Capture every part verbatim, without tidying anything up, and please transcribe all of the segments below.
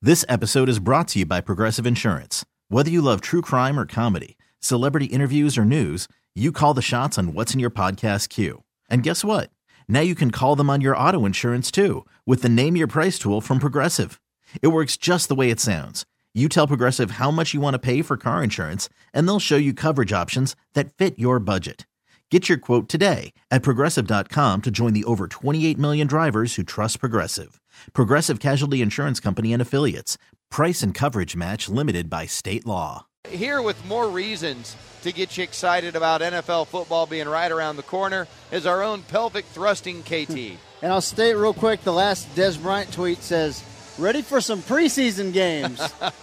This episode is brought to you by Progressive Insurance. Whether you love true crime or comedy, celebrity interviews or news, you call the shots on what's in your podcast queue. And guess what? Now you can call them on your auto insurance too with the Name Your Price tool from Progressive. It works just the way it sounds. You tell Progressive how much you want to pay for car insurance, and they'll show you coverage options that fit your budget. Get your quote today at Progressive dot com to join the over twenty-eight million drivers who trust Progressive. Progressive Casualty Insurance Company and Affiliates. Price and coverage match limited by state law. Here with more reasons to get you excited about N F L football being right around the corner is our own pelvic thrusting K T. And I'll state real quick, the last Des Bryant tweet says, ready for some preseason games.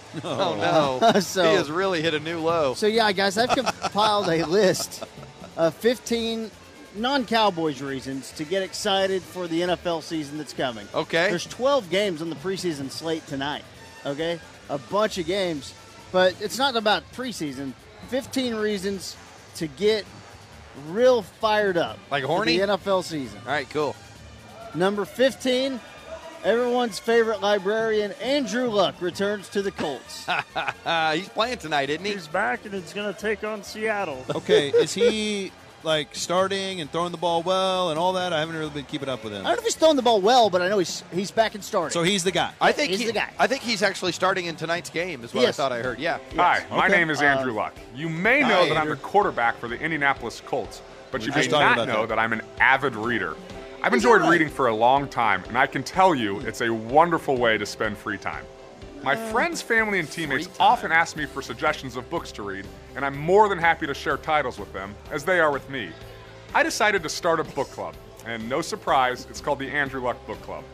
oh, no. so, he has really hit a new low. So, yeah, guys, I've compiled a list of fifteen non-Cowboys reasons to get excited for the N F L season that's coming. Okay. There's twelve games on the preseason slate tonight, okay? A bunch of games. But it's not about preseason. fifteen reasons to get real fired up. Like horny? For the N F L season. All right, cool. Number fifteen, everyone's favorite librarian, Andrew Luck, returns to the Colts. He's playing tonight, isn't he? He's back, and it's going to take on Seattle. Okay, is he like starting and throwing the ball well and all that? I haven't really been keeping up with him. I don't know if he's throwing the ball well, but I know he's he's back and starting. So he's the guy. I think he's he, the guy. I think he's actually starting in tonight's game is what Yes. I thought I heard. Yeah. Hi, my Okay. name is Andrew Uh, Luck. You may know hi, that Andrew. I'm the quarterback for the Indianapolis Colts, but We you were may just talking not about know that. that I'm an avid reader. I've Is that enjoyed right? reading for a long time, and I can tell you it's a wonderful way to spend free time. My friends, family, and teammates time. often ask me for suggestions of books to read, and I'm more than happy to share titles with them, as they are with me. I decided to start a book club, and no surprise, it's called the Andrew Luck Book Club.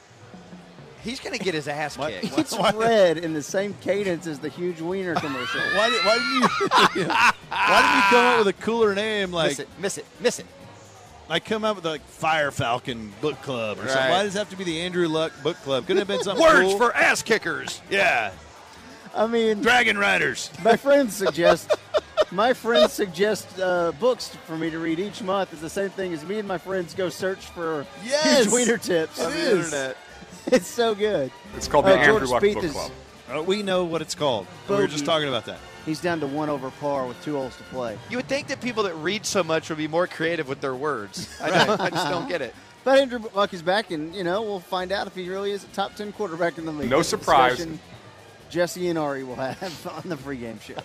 He's going to get his ass kicked. It's read in the same cadence as the huge wiener commercial. Why did, why did you why did you come up with a cooler name like miss it, miss it, miss it. like come up with like Fire Falcon Book Club or something? Right. Why does it have to be the Andrew Luck Book Club? Couldn't it have been something Words cool? for ass kickers. Yeah, I mean, Dragon Riders. my friends suggest my friends suggest uh, books for me to read each month. It's the same thing as me and my friends go search for Yes. huge wiener tips It on the is. internet. It's so good. It's called the Uh, Andrew George Luck Spieth Book is- Club. Uh, we know what it's called. We were just Bogey. talking about that. He's down to one over par with two holes to play. You would think that people that read so much would be more creative with their words. I, don't, I just don't get it. But Andrew Luck is back, and, you know, we'll find out if he really is a top ten quarterback in the league. No That's a surprise. discussion Jesse and Ari will have on the pregame show.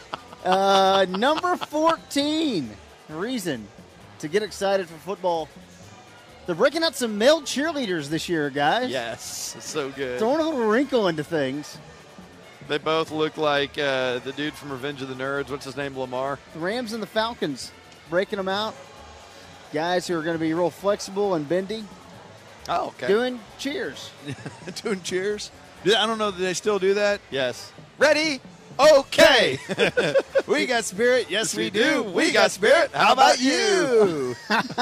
uh, number fourteen, reason to get excited for football. They're breaking out some male cheerleaders this year, guys. Yes, it's so good. Throwing a little wrinkle into things. They both look like uh, the dude from Revenge of the Nerds. What's his name? Lamar. The Rams and the Falcons breaking them out. Guys who are going to be real flexible and bendy, Oh, okay. doing cheers. Doing cheers. Yeah, I don't know that they still do that. Yes. Ready? Okay. We got spirit. Yes, we do. We got spirit. How about you?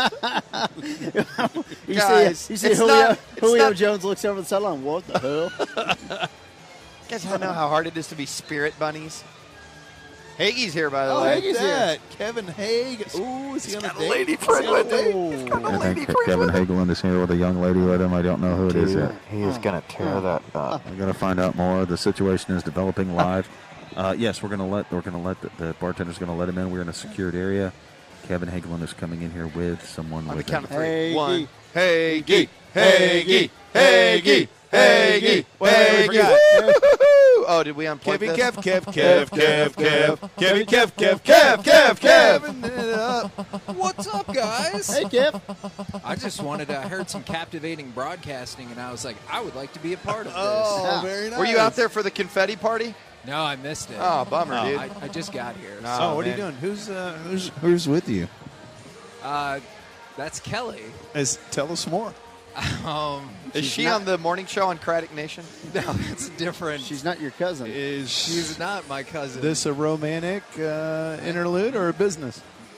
You Guys, see, you see it's Julio, not- it's Julio not- Jones looks over the sideline. What the hell? You guys know how hard it is to be spirit bunnies? Haigie's here, by the Oh, way. Haigie's here. that. Kevin Haig. Ooh, is he on the got a date? lady Is he friend on a with date? him. Got a I lady think Kevin Hagelin is here with a young lady with him. I don't know who it is yet. He is going to tear that up. We're going to find out more. The situation is developing live. Uh, yes, we're going to let we're going to let the, the bartender's going to let him in. We're in a secured area. Kevin Hagelin is coming in here with someone On the with count him. of three. Hagie. One. Hagie. Hagie. Hagie. Hagie. Wait, we Hagie. forgot. Woo-hoo-hoo. Oh, did we unplug Kevin, this? Kev, Kev, Kev, Kev, Kev, Kevin, Kev, Kev, Kev, Kev, Kevin. it up. What's up, guys? Hey, Kev. I just wanted to, I heard some captivating broadcasting, and I was like, I would like to be a part of this. Oh, very nice. Were you out there for the confetti party? No, I missed it. Oh, bummer, Oh. dude. I, I just got here. No. Oh, what are you man. doing? Who's uh, who's who's with you? Uh, that's Kelly. Is tell us more. Um, Is she on the morning show on Craddock Nation? no, it's different. She's not your cousin. Is She's not my cousin. this a romantic uh, interlude or a business?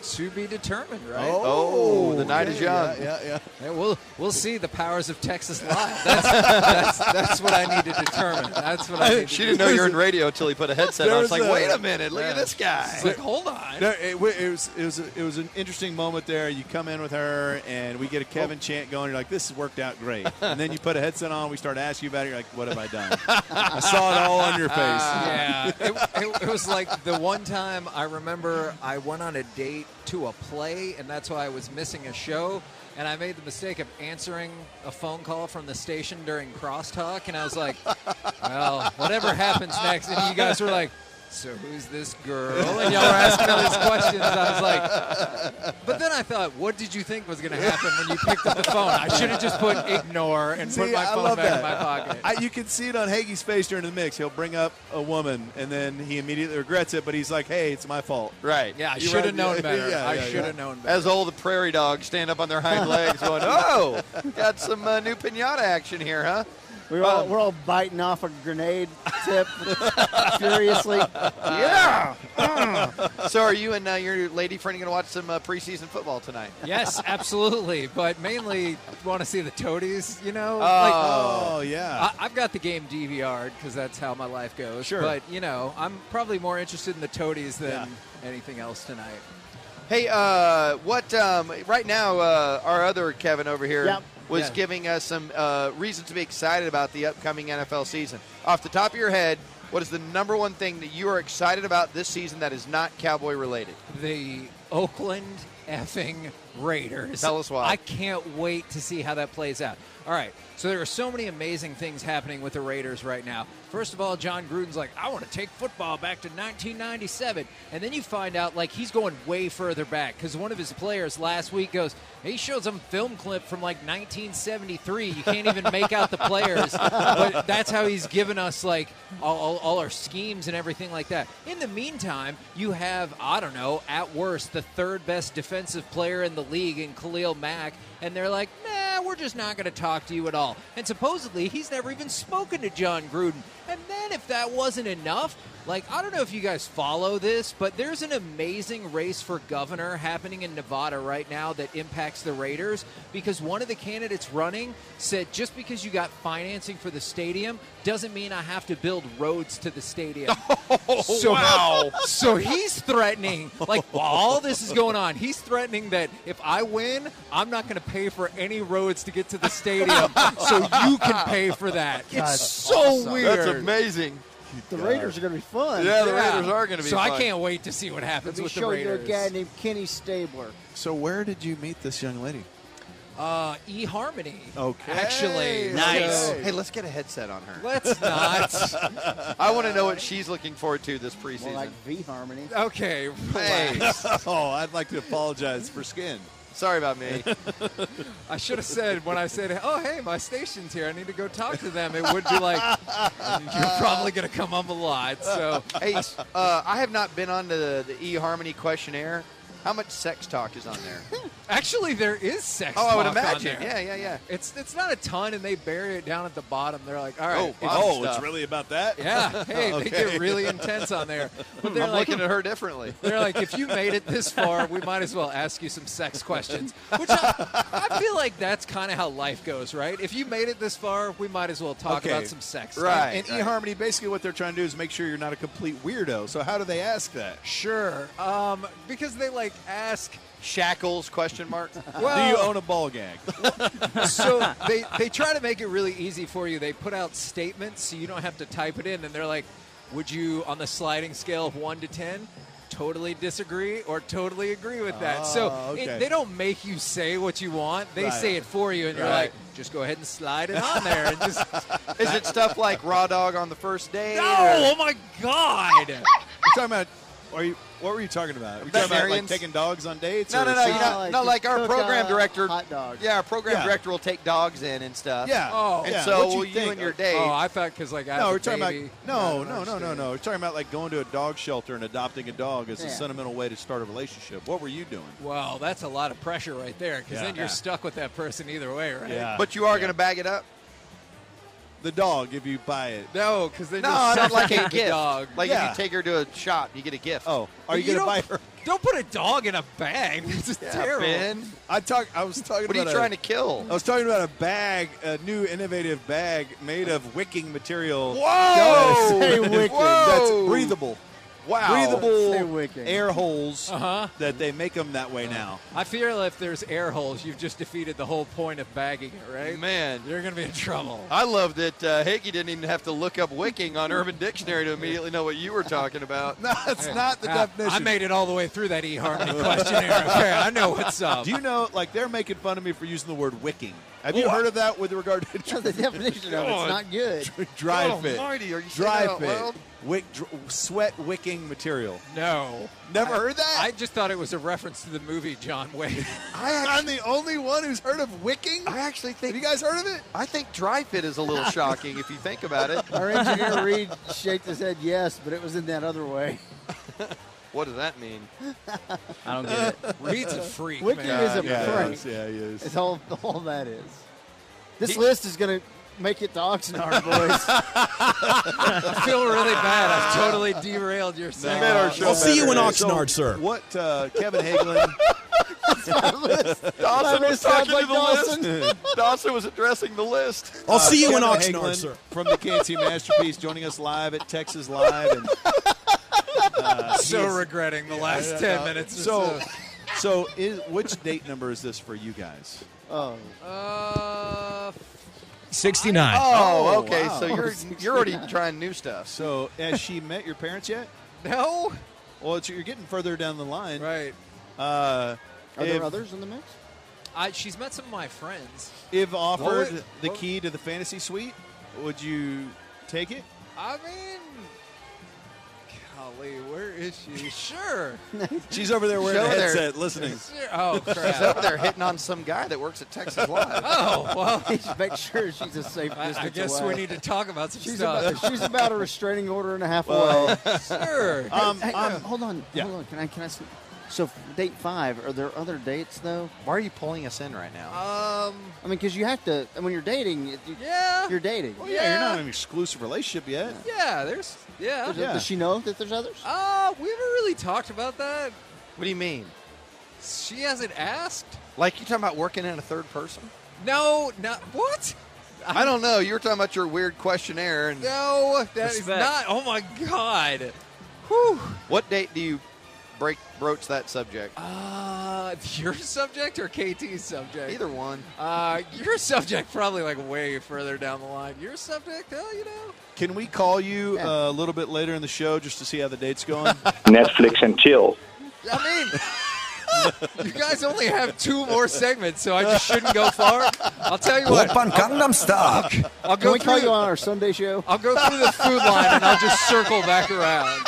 To be determined, right? Oh, the night is young. Yeah, yeah, yeah. Yeah, we'll we'll see the powers of Texas Live. That's that's, that's what I need to determine. That's what I need. She to didn't know you were in radio until he put a headset on. It's like, a- wait a minute, look at this guy. It's like, hold on. No, it, wa- it was it was a, it was an interesting moment there. You come in with her, and we get a Kevin chant going. You're like, this has worked out great. And then you put a headset on. We start asking you about it. You're like, what have I done? I saw it all on your face. Yeah, it, it, it was like the one time I remember I went on a date to a play, and that's why I was missing a show. And I made the mistake of answering a phone call from the station during crosstalk, and I was like, well, whatever happens next. And you guys were like, so who's this girl? And y'all were asking all these questions. I was like, but then I thought, what did you think was going to happen when you picked up the phone? I should have just put ignore and See, put my I phone love back that. in my pocket. I, you can see it on Hagee's face during the mix. He'll bring up a woman, and then he immediately regrets it, but he's like, hey, it's my fault. Right. yeah, I You should right, have known yeah, better. yeah, I yeah, should yeah. have known better. As all the prairie dogs stand up on their hind legs going, oh, got some uh, new pinata action here, huh? We're all, Um, we're all biting off a grenade tip furiously. Yeah. So are you and uh, your lady friend going to watch some uh, preseason football tonight? Yes, absolutely. But mainly want to see the Toadies, you know? Oh, yeah. Like, I, I've got the game D V R'd because that's how my life goes. Sure. But, you know, I'm probably more interested in the Toadies than Yeah. anything else tonight. Hey, uh, what um, right now? Uh, our other Kevin over here Yep. was Yeah. giving us some uh, reasons to be excited about the upcoming N F L season. Off the top of your head, what is the number one thing that you are excited about this season that is not Cowboy related? The Oakland effing Raiders. Tell us why. I can't wait to see how that plays out. All right, so there are so many amazing things happening with the Raiders right now. First of all, John Gruden's like, I want to take football back to nineteen ninety-seven. And then you find out, like, he's going way further back because one of his players last week goes, he showed some film clip from, like, nineteen seventy-three. You can't even make out the players. But that's how he's given us, like, all, all, all our schemes and everything like that. In the meantime, you have, I don't know, at worst, the third best defensive player in the league in Khalil Mack. And they're like, nah, we're just not going to talk to you at all. And supposedly, he's never even spoken to John Gruden. And then if that wasn't enough, like, I don't know if you guys follow this, but there's an amazing race for governor happening in Nevada right now that impacts the Raiders because one of the candidates running said just because you got financing for the stadium doesn't mean I have to build roads to the stadium. so, wow. So he's threatening, like, while all this is going on, he's threatening that if I win, I'm not going to pay for any roads to get to the stadium so you can pay for that. It's so awesome. weird. That's amazing. The Raiders are going to be fun. Yeah, the Yeah. Raiders are going to be So fun. I can't wait to see what Let happens me with the show you a Raiders. guy named Kenny Stabler. So where did you meet this young lady? Uh, eHarmony. Okay. Actually. Nice. So- Hey, let's get a headset on her. let's not. I want to know what she's looking forward to this preseason. More like V Harmony. Okay, Hey, relax. Oh, I'd like to apologize for skin. sorry about me. I should have said when I said, oh, hey, my station's here. I need to go talk to them. It would be like, you're probably going to come up a lot. So Hey, uh, I have not been on the, the eHarmony questionnaire. How much sex talk is on there? actually, there is sex Oh, I would talk on imagine. there. Yeah, yeah, yeah. It's it's not a ton, and they bury it down at the bottom. They're like, all right. Oh, if- wow. Oh, stuff. it's really about that? yeah, hey, Okay. they get really intense on there. But they're I'm like, looking at her differently. They're like, if you made it this far, we might as well ask you some sex questions. Which I, I feel like that's kind of how life goes, right? If you made it this far, we might as well talk Okay. about some sex. Right. And eHarmony, basically what they're trying to do is make sure you're not a complete weirdo. So how do they ask that? Sure. Um, because they like ask. Shackles, question mark. Well, do you own a ball gag? so they, they try to make it really easy for you. They put out statements so you don't have to type it in. And they're like, would you, on the sliding scale of one to ten, totally disagree or totally agree with that? so Oh, okay. it, they don't make you say what you want. They Right. say it for you. And you're Right. like, just go ahead and slide it on there. And just Is it stuff like raw dog on the first date? No! or- Oh, my God. We're talking about, are you, what were you talking about? Were you talking about like Veterinarians? taking dogs on dates? No, or no, no. You some- know, like no, to like our cook, program uh, director. hot dogs. Yeah, our program Yeah. director will take dogs in and stuff. Yeah. Oh. And yeah. so What'd will you you think? and your date. Oh, I thought because like I No, have we're a talking baby. about no, I no, don't no, no, understand. no. We're talking about like going to a dog shelter and adopting a dog as a Yeah. sentimental way to start a relationship. What were you doing? Well, that's a lot of pressure right there because Yeah. then you're Yeah. stuck with that person either way, right? Yeah. But you are Yeah. going to bag it up. the dog if you buy it. No, because then No, you not like a suffocate the gift. dog. Like Yeah. if you take her to a shop, you get a gift. Oh, are you, You going to don't- buy her? Don't put a dog in a bag. This is Yeah, terrible. Ben. I talk. I was talking What are about you a- trying to kill? I was talking about a bag, a new innovative bag made of wicking material. Whoa! Say wicking. Whoa! That's breathable. Wow. Say Breathable wicking. air holes Uh-huh. that they make them that way now. I feel if there's air holes, you've just defeated the whole point of bagging it, right? Man, You're going to be in trouble. I love that uh, Higgy didn't even have to look up wicking on Urban Dictionary to immediately know what you were talking about. No, it's not the Ah, definition. I made it all the way through that eHarmony questionnaire. Okay, I know what's up. Do you know, like, they're making fun of me for using the word wicking. Have you heard of that with regard to That's the definition of it's not good. dry God fit? almighty, are you saying Dry that out fit. loud? Wick, dr- sweat wicking material. No. Never I- heard that? I just thought it was a reference to the movie John Wayne. I'm the only one who's heard of wicking? I actually think Have you guys heard of it? I think dry fit is a little shocking if you think about it. Our engineer Reed shaked his head yes, but it was in that other way. What does that mean? I don't get it. Reed's a freak, Wicking man. is a Yeah, prank. he is. Yeah, he is. It's all, all that is. This He- list is going to make it to Oxnard, boys. I feel really bad. I've totally derailed your segment. made our show I'll see you in better. Oxnard, sir. What uh, Kevin Hagelin? Dawson was list sounds talking like to the list. Dawson was addressing the list. I'll see you in Kevin Oxnard, Hagelin sir. from the K N C Masterpiece, joining us live at Texas Live. And, uh, So he is- regretting the last ten minutes. or So, so is, which date number is this for you guys? Oh, Uh, sixty-nine. Oh, okay. wow. So you're you're already trying new stuff. So, has she met your parents yet? no. Well, it's, you're getting further down the line. Right. Uh, are if, there others in the mix? I, she's met some of my friends. if offered would- the what- key to the fantasy suite, would you take it? I mean, golly, where is she? Sure. She's over there wearing She's a over there. headset, listening. Sure. Oh, She's crap. up there hitting on some guy that works at Texas Live. Oh, well, Just make sure she's a safe I, distance I guess away. we need to talk about some She's stuff. about, she's about a restraining order and a half Well, away. Sure. Um, Hey, um, hold on, yeah. hold on. Can I? Can I? See? So date five. Are there other dates though? Why are you pulling us in right now? Um, I mean, because you have to. When you're dating, it- you, yeah. you're dating. Well, yeah, you're not in an exclusive relationship yet. Yeah, there's, yeah. Does, Yeah. does she know that there's others? Uh, we haven't really talked about that. What do you mean? She hasn't asked. Like you talking about working in a third person? No, not what? I don't know. You were talking about your weird questionnaire, and No, that is Respect. not. Oh my God. Whew. what date do you break broach that subject? Uh, your subject or K T's subject? Either one. Uh, your subject probably like way further down the line. Your subject, oh, you know. Can we call you Yeah. uh, a little bit later in the show just to see how the date's going? Netflix and chill. I mean, you guys only have two more segments, so I just shouldn't go far. I'll tell you what. Open Gangnam Style. I'll Can go we call through. you on our Sunday show? I'll go through the food line and I'll just circle back around.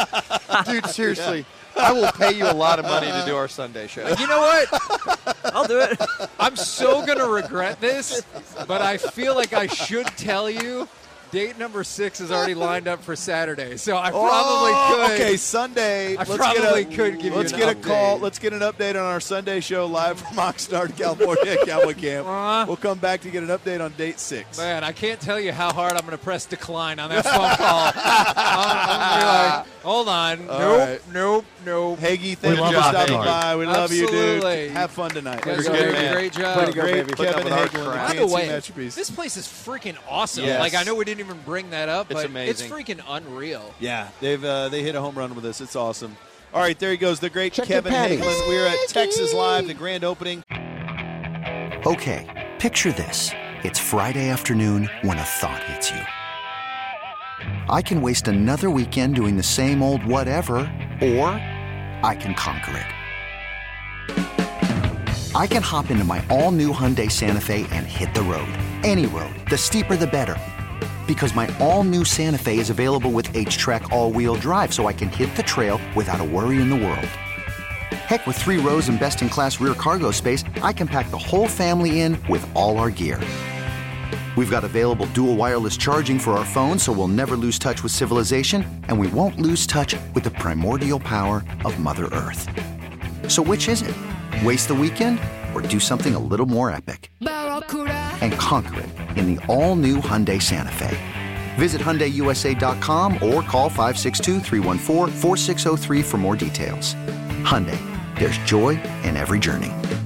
Dude, seriously. I will pay you a lot of money to do our Sunday show. You know what? I'll do it. I'm so gonna regret this, but I feel like I should tell you. Date number six is already lined up for Saturday, so I probably Oh, could. Okay, Sunday. I let's probably get a, could give you Let's an get a update. call. Let's get an update on our Sunday show live from Oxnard, California at Cowboy Camp. Uh, We'll come back to get an update on date six. Man, I can't tell you how hard I'm going to press decline on that phone call. I'm, I'm gonna be like, hold on. All nope, right. nope, nope. Hagee, thank you love for stopping Oxnard. by. We love you, Absolutely. dude. Have fun tonight. You're You're great, good, man. great job. Way to go, Great, baby. Putting up Kevin with our Hagelin, crap. By the the K N C way, Masterpiece. this place is freaking awesome. Yes. Like, I know we didn't even bring that up, It's but amazing. it's freaking unreal. Yeah, they've uh, they hit a home run with us. It's awesome. All right, there he goes, the great Check your Kevin patties. Hagelin. We're at Texas Live, the grand opening. Okay, picture this. It's Friday afternoon when a thought hits you. I can waste another weekend doing the same old whatever, or I can conquer it. I can hop into my all-new Hyundai Santa Fe and hit the road. Any road. The steeper, the better. Because my all-new Santa Fe is available with H-Track all-wheel drive, so I can hit the trail without a worry in the world. Heck, with three rows and best-in-class rear cargo space, I can pack the whole family in with all our gear. We've got available dual wireless charging for our phones, so we'll never lose touch with civilization, and we won't lose touch with the primordial power of Mother Earth. So which is it? Waste the weekend or do something a little more epic and conquer it in the all-new Hyundai Santa Fe. Visit Hyundai U S A dot com or call five six two, three one four, four six zero three for more details. Hyundai, there's joy in every journey.